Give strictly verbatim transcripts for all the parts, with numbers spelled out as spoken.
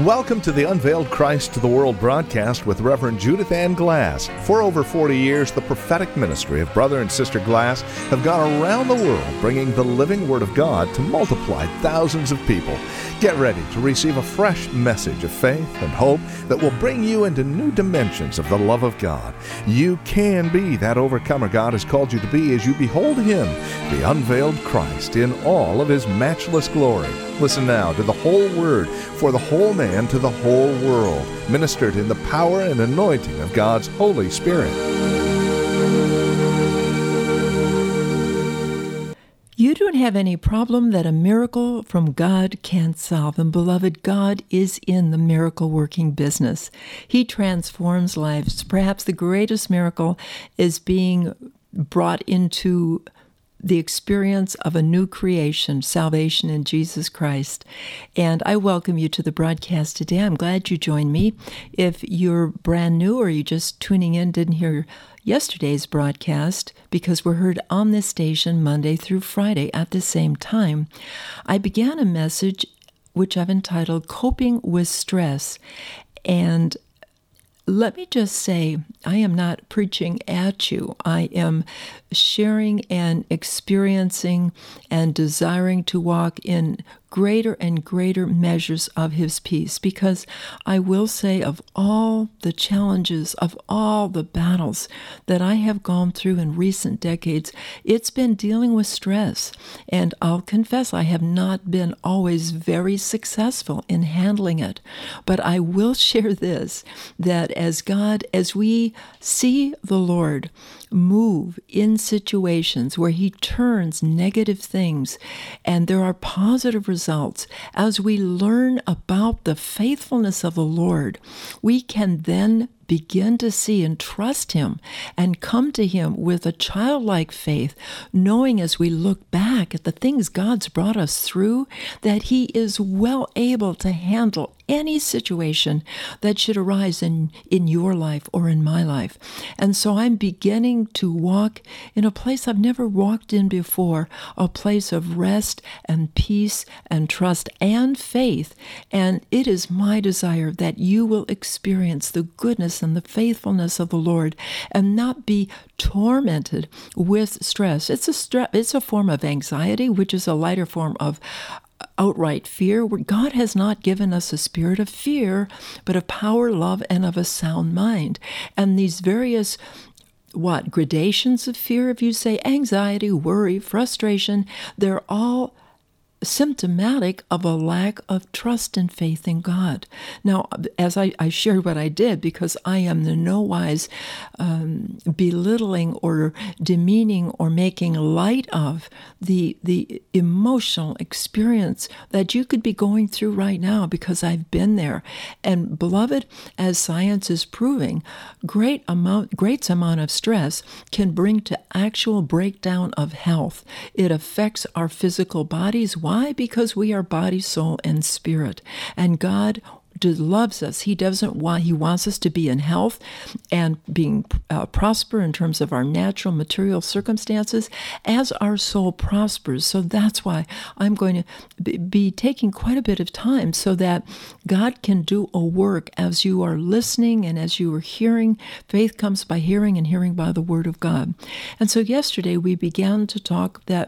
Welcome to the Unveiled Christ to the World broadcast with Reverend Judith Ann Glass. For over forty years, the prophetic ministry of Brother and Sister Glass have gone around the world bringing the living Word of God to multiply thousands of people. Get ready to receive a fresh message of faith and hope that will bring you into new dimensions of the love of God. You can be that overcomer God has called you to be as you behold Him, the unveiled Christ, in all of His matchless glory. Listen now to the whole Word for the whole man to the whole world, ministered in the power and anointing of God's Holy Spirit. You don't have any problem that a miracle from God can't solve. And beloved, God is in the miracle-working business. He transforms lives. Perhaps the greatest miracle is being brought into the experience of a new creation, salvation in Jesus Christ. And I welcome you to the broadcast today. I'm glad you joined me. If you're brand new or you're just tuning in, didn't hear yesterday's broadcast, because we're heard on this station Monday through Friday at the same time, I began a message which I've entitled Coping with Stress. And let me just say, I am not preaching at you. I am sharing and experiencing and desiring to walk in greater and greater measures of His peace, because I will say, of all the challenges, of all the battles that I have gone through in recent decades, it's been dealing with stress. And I'll confess, I have not been always very successful in handling it. But I will share this, that as God, as we see the Lord move in situations where He turns negative things and there are positive results, as we learn about the faithfulness of the Lord, we can then begin to see and trust Him and come to Him with a childlike faith, knowing as we look back at the things God's brought us through, that He is well able to handle any situation that should arise in, in your life or in my life. And so I'm beginning to walk in a place I've never walked in before, a place of rest and peace and trust and faith. And it is my desire that you will experience the goodness and the faithfulness of the Lord and not be tormented with stress. It's a stre- it's a form of anxiety, which is a lighter form of outright fear. God has not given us a spirit of fear, but of power, love, and of a sound mind. And these various what gradations of fear, if you say anxiety, worry, frustration, they're all symptomatic of a lack of trust and faith in God. Now, as I, I shared what I did, because I am in no wise um, belittling or demeaning or making light of the the emotional experience that you could be going through right now, because I've been there. And beloved, as science is proving, great amount, great amount of stress can bring to actual breakdown of health. It affects our physical bodies. Why? Because we are body, soul, and spirit. And God loves us. He doesn't want, He wants us to be in health and being uh, prosper in terms of our natural material circumstances as our soul prospers. So that's why I'm going to be taking quite a bit of time so that God can do a work as you are listening and as you are hearing. Faith comes by hearing, and hearing by the Word of God. And so yesterday we began to talk that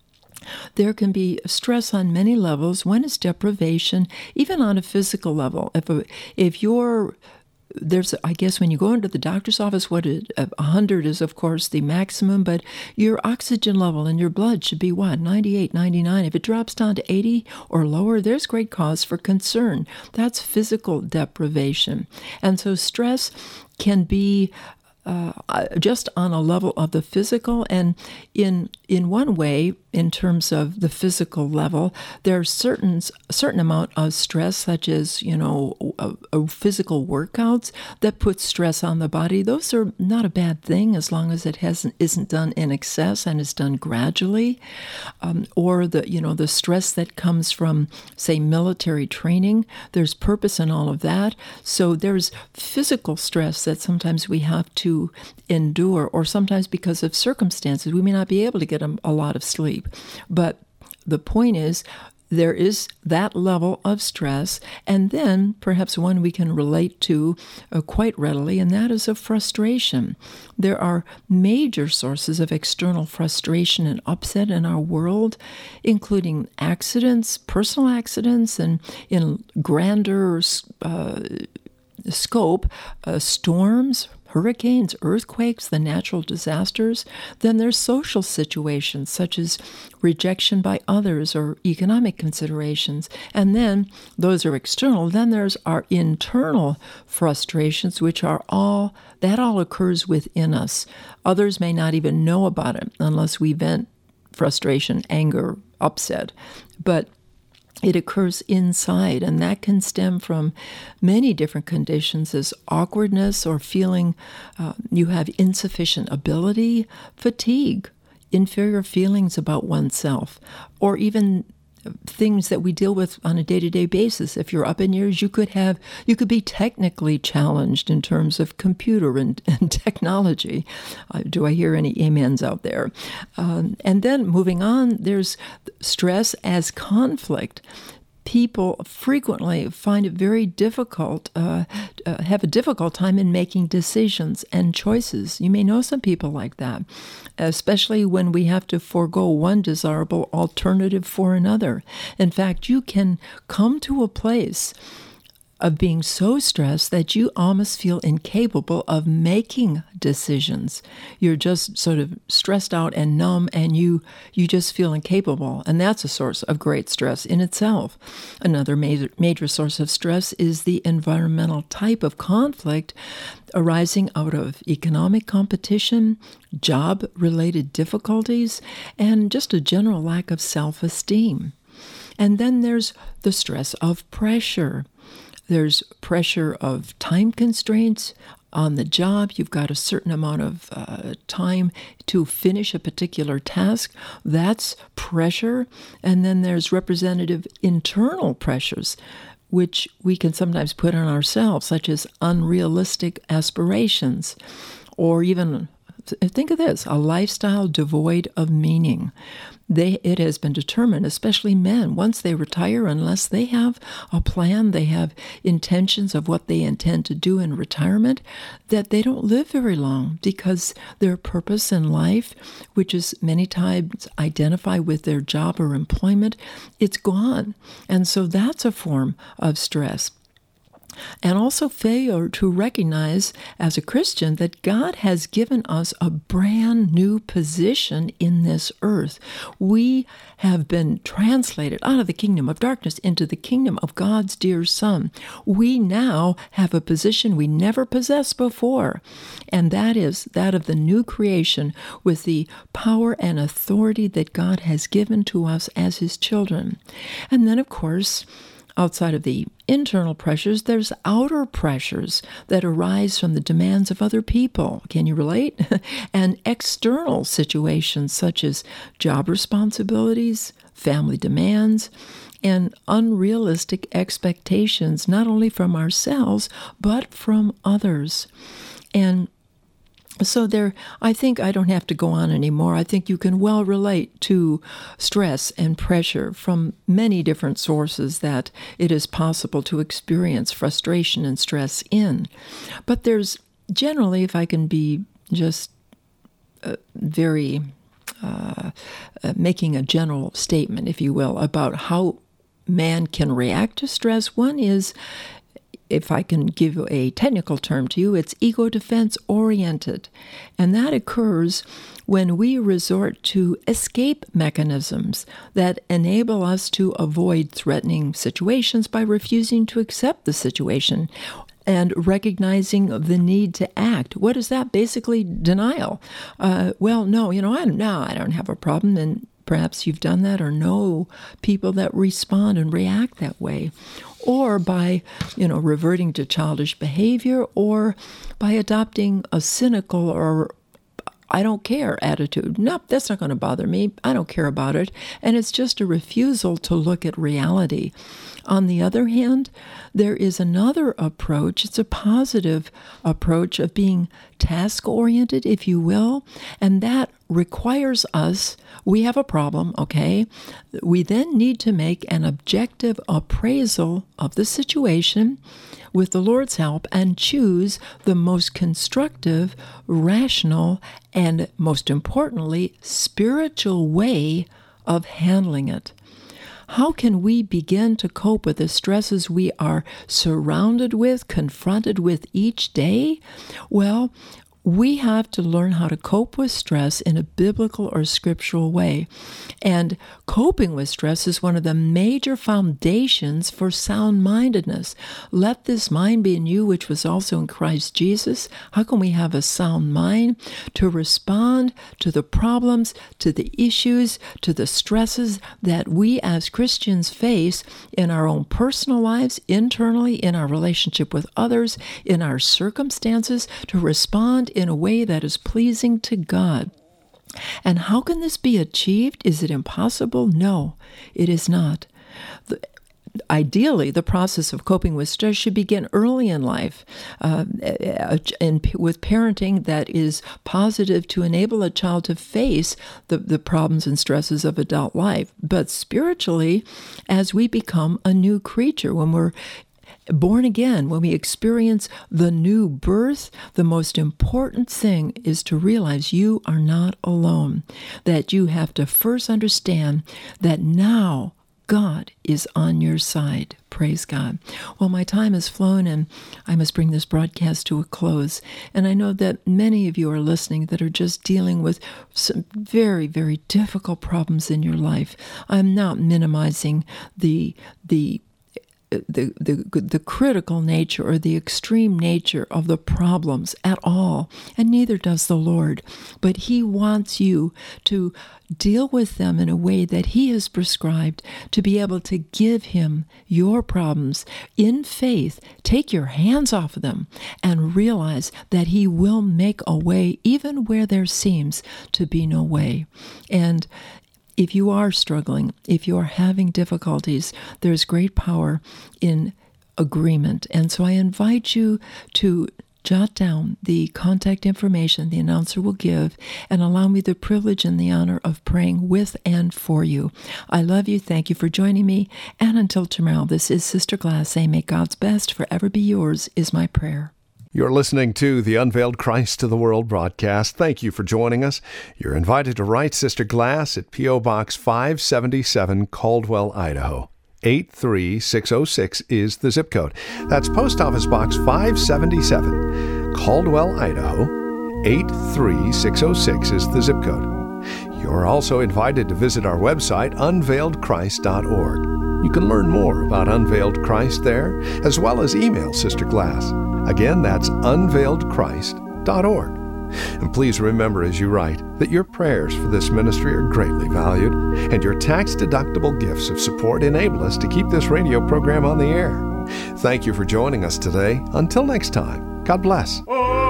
there can be stress on many levels. One is deprivation, even on a physical level. If a, if you're There's, I guess, when you go into the doctor's office, what it, one hundred is, of course, the maximum, but your oxygen level in your blood should be what, ninety-eight, ninety-nine. If it drops down to eighty or lower, there's great cause for concern. That's physical deprivation. And so stress can be Uh, just on a level of the physical, and in in one way, in terms of the physical level, there's certain a certain amount of stress, such as you know, a, a physical workouts that put stress on the body. Those are not a bad thing as long as it hasn't isn't done in excess and is done gradually, um, or the you know the stress that comes from, say, military training. There's purpose in all of that. So there's physical stress that sometimes we have to endure, or sometimes because of circumstances we may not be able to get a, a lot of sleep. But the point is there is that level of stress, and then perhaps one we can relate to uh, quite readily, and that is of frustration. There are major sources of external frustration and upset in our world, including accidents, personal accidents, and in grander uh, scope, uh, storms, hurricanes, earthquakes, the natural disasters. Then there's social situations such as rejection by others or economic considerations. And then those are external. Then there's our internal frustrations, which are all, that all occurs within us. Others may not even know about it unless we vent frustration, anger, upset. But it occurs inside, and that can stem from many different conditions as awkwardness or feeling uh, you have insufficient ability, fatigue, inferior feelings about oneself, or even things that we deal with on a day-to-day basis. If you're up in years, you could have, you could be technically challenged in terms of computer and, and technology. Uh, do I hear any amens out there? Um, and then moving on, there's stress as conflict. People frequently find it very difficult, uh, uh, have a difficult time in making decisions and choices. You may know some people like that, especially when we have to forego one desirable alternative for another. In fact, you can come to a place of being so stressed that you almost feel incapable of making decisions. You're just sort of stressed out and numb, and you you just feel incapable. And that's a source of great stress in itself. Another major, major source of stress is the environmental type of conflict arising out of economic competition, job-related difficulties, and just a general lack of self-esteem. And then there's the stress of pressure. There's pressure of time constraints on the job. You've got a certain amount of uh, time to finish a particular task. That's pressure. And then there's representative internal pressures, which we can sometimes put on ourselves, such as unrealistic aspirations, or even, think of this, a lifestyle devoid of meaning. They, it has been determined, especially men, once they retire, unless they have a plan, they have intentions of what they intend to do in retirement, that they don't live very long because their purpose in life, which is many times identified with their job or employment, it's gone. And so that's a form of stress. And also failure to recognize as a Christian that God has given us a brand new position in this earth. We have been translated out of the kingdom of darkness into the kingdom of God's dear Son. We now have a position we never possessed before, and that is that of the new creation with the power and authority that God has given to us as His children. And then, of course, outside of the internal pressures, there's outer pressures that arise from the demands of other people. Can you relate? And external situations such as job responsibilities, family demands, and unrealistic expectations, not only from ourselves, but from others. And So there, I think I don't have to go on anymore. I think you can well relate to stress and pressure from many different sources that it is possible to experience frustration and stress in. But there's generally, if I can be just uh, very uh, uh, making a general statement, if you will, about how man can react to stress, one is, if I can give a technical term to you, it's ego defense oriented. And that occurs when we resort to escape mechanisms that enable us to avoid threatening situations by refusing to accept the situation and recognizing the need to act. What is that? Basically denial. Uh, well, no, you know, I, no, I don't have a problem. And perhaps you've done that or know people that respond and react that way. Or by, you know, reverting to childish behavior, or by adopting a cynical or I don't care attitude. Nope, that's not going to bother me. I don't care about it. And it's just a refusal to look at reality. On the other hand, there is another approach. It's a positive approach of being task-oriented, if you will, and that requires us, we have a problem, okay? We then need to make an objective appraisal of the situation with the Lord's help and choose the most constructive, rational, and most importantly, spiritual way of handling it. How can we begin to cope with the stresses we are surrounded with, confronted with each day? Well, we have to learn how to cope with stress in a biblical or scriptural way. And coping with stress is one of the major foundations for sound-mindedness. Let this mind be in you, which was also in Christ Jesus. How can we have a sound mind to respond to the problems, to the issues, to the stresses that we as Christians face in our own personal lives, internally, in our relationship with others, in our circumstances, to respond in a way that is pleasing to God? And how can this be achieved? Is it impossible? No, it is not. The, Ideally, the process of coping with stress should begin early in life, uh, and with parenting that is positive to enable a child to face the, the problems and stresses of adult life. But spiritually, as we become a new creature, when we're born again, when we experience the new birth, the most important thing is to realize you are not alone, that you have to first understand that now God is on your side. Praise God. Well, my time has flown, and I must bring this broadcast to a close. And I know that many of you are listening that are just dealing with some very, very difficult problems in your life. I'm not minimizing the the The, the the critical nature or the extreme nature of the problems at all, and neither does the Lord. But He wants you to deal with them in a way that He has prescribed, to be able to give Him your problems in faith, take your hands off of them, and realize that He will make a way even where there seems to be no way. And if you are struggling, if you are having difficulties, there's great power in agreement. And so I invite you to jot down the contact information the announcer will give and allow me the privilege and the honor of praying with and for you. I love you. Thank you for joining me. And until tomorrow, this is Sister Glass saying, may God's best forever be yours is my prayer. You're listening to the Unveiled Christ to the World broadcast. Thank you for joining us. You're invited to write Sister Glass at P O. Box five seventy-seven, Caldwell, Idaho. eight three six oh six is the zip code. That's Post Office Box five seventy-seven, Caldwell, Idaho. eight three six oh six is the zip code. You're also invited to visit our website, unveiled christ dot org. You can learn more about Unveiled Christ there, as well as email Sister Glass. Again, that's unveiled christ dot org. And please remember as you write that your prayers for this ministry are greatly valued, and your tax-deductible gifts of support enable us to keep this radio program on the air. Thank you for joining us today. Until next time, God bless.